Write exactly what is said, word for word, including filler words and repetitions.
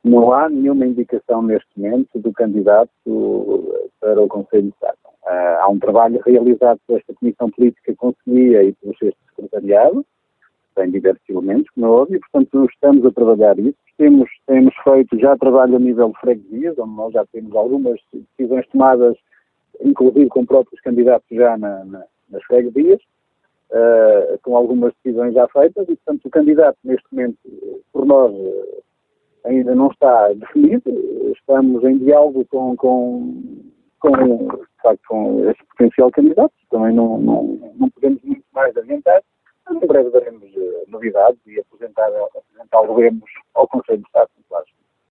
Não há nenhuma indicação neste momento do candidato para o Conselho de Estado. Uh, há um trabalho realizado por esta Comissão Política Conselhia e pelo sexto Secretariado, tem diversos elementos, como é óbvio, portanto estamos a trabalhar isso. Temos, temos feito já trabalho a nível de freguesias, onde nós já temos algumas decisões tomadas, inclusive com próprios candidatos já na, na, nas freguesias, uh, com algumas decisões já feitas, e portanto o candidato neste momento, por nós, uh, ainda não está definido. Estamos em diálogo com, com, com, de facto, com esse potencial candidato. Também não, não, não podemos muito mais adiantar. Em breve daremos uh, novidades e apresentar, apresentá-lo ao Conselho de Estado.